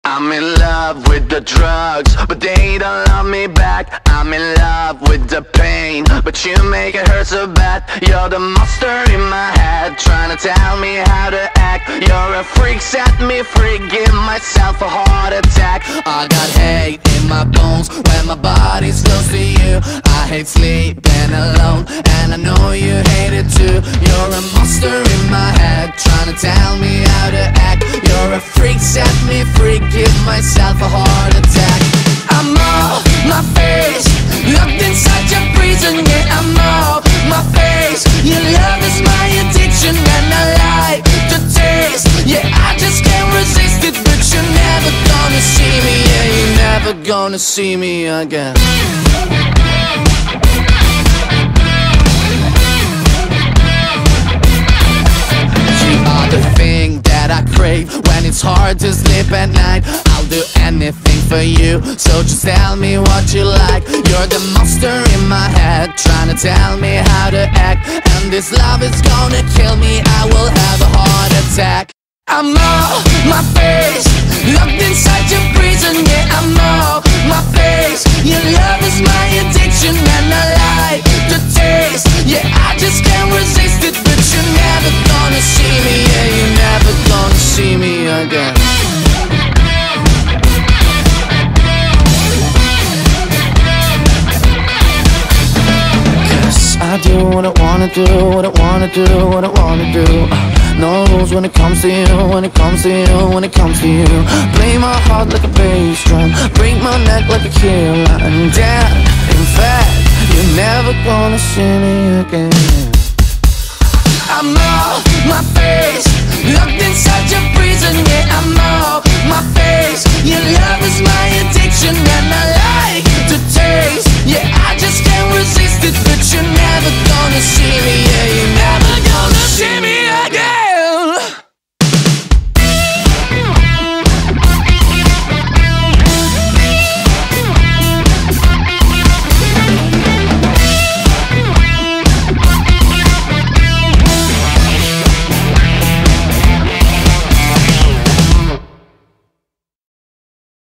I'm in love with the drugs, but they don't love me back. I'm in love with the pain, but you make it hurt so bad. You're the monster in my head, trying to tell me how to act. You're a freak, set me free, give myself a heart attack. I got hate in my bones when my body's close to you. I hate sleeping alone, and I know you hate it too. You're a monster in my head, trying to tell me how to act. You're a freak, set me free, give myself a heart attack. I'm off my face, locked inside your prison. Yeah, I'm off my face. Your love is my addiction, and I like the taste. Yeah, I just can't resist it, but you're never gonna see me. Yeah, you're never gonna see me again. You are the thing that I crave when it's hard to sleep at night. I'll do anything for you, so just tell me what you like. You're the monster in my head, trying to tell me how to act. And this love is gonna kill me, I will have a heart attack. I'm off my face, locked inside your prison. Yeah, I'm off my face. Your love is my addiction, and I like the taste. Yeah, I just can't resist it, but you're never gonna see me. Yeah, you're never gonna see me again. I do what I wanna do, what I wanna do, what I wanna do. No rules when it comes to you, when it comes to you, when it comes to you. Play my heart like a bass drum, break my neck like a killer. And damn, in fact, you're never gonna see me again. I'm off my face, locked inside your prison. Yeah, I'm